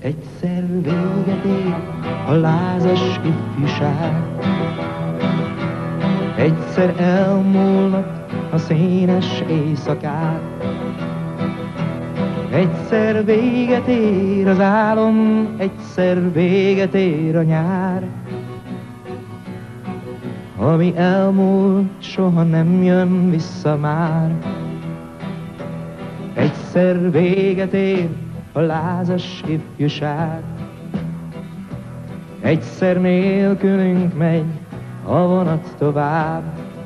Egyszer véget ér a lázas ifjúság. Egyszer elmúlnak a színes éjszakák. Egyszer véget ér az álom, egyszer véget ér a nyár. Ami elmúlt, soha nem jön vissza már. Egyszer véget ér a lázas ifjúság. Egyszer nélkülünk megy a vonat tovább.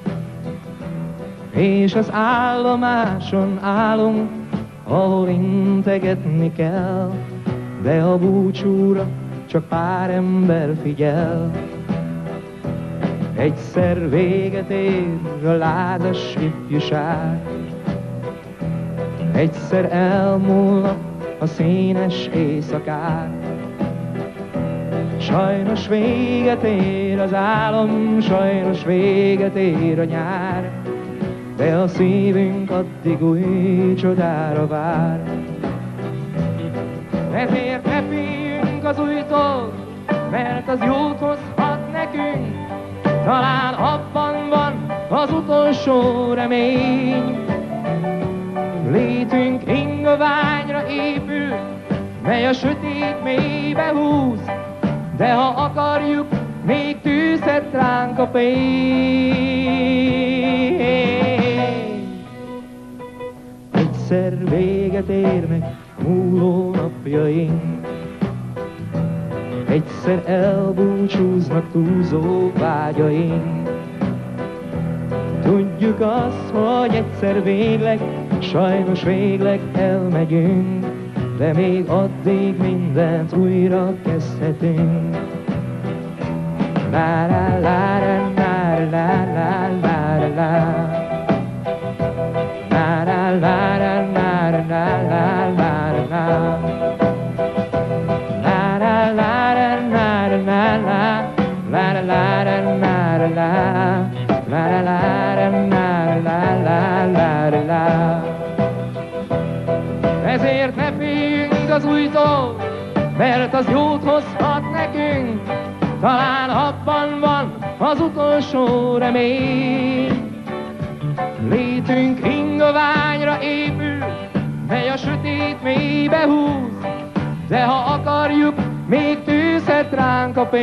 És az állomáson állunk, ahol integetni kell, de a búcsúra csak pár ember figyel. Egyszer véget ér a lázas ifjúság. Egyszer elmúlnak a színes éjszakák. Sajnos véget ér az álom, sajnos véget ér a nyár, de a szívünk addig új csodára vár. Ezért ne féljünk az újtól, mert az jót hozhat nekünk. Talán abban van az utolsó remény. Létünk ingoványra épül, mely a sötét mélybe húz, de ha akarjuk, még tűzhet ránk a fény. Egyszer véget érnek múló napjaink. Egyszer elbúcsúznak túlzó vágyaink. Tudjuk azt, hogy egyszer végleg, sajnos végleg elmegyünk, de még addig mindent újra kezdhetünk. La la la la la la la la la. La la la la la la la la la. La la la la la la la. La la la la la la. La la la la la la la la. Ezért ne féljünk az újtól, mert az jót hozhat nekünk. Talán abban van az utolsó remény. Létünk ingoványra épül, mely a sötét mélybe húz, de ha akarjuk, még tűzhet ránk a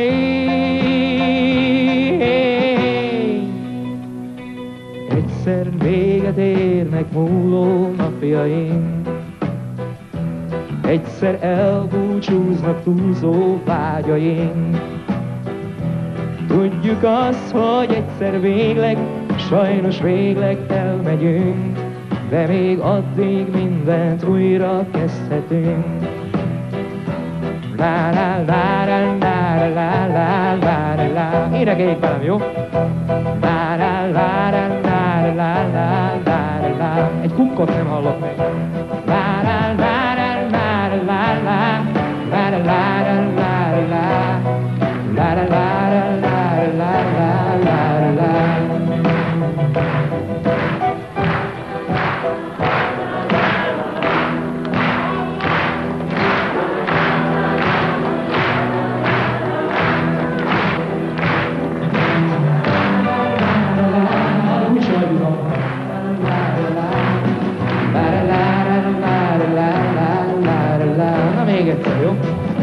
fény. Egyszer véget érnek múló napjaink. Egyszer elbúcsúznak túlzó vágyaink. Tudjuk azt, hogy egyszer végleg, sajnos végleg elmegyünk, de még addig mindent újra kezdhetünk. La la la la la la la la la. Énekeljék velem, jó? La la la la la la la la la. Egy kukkot nem hallok meg. La la la la la la la la la la la la. La la la la la la la la. Na még egyszer, jó?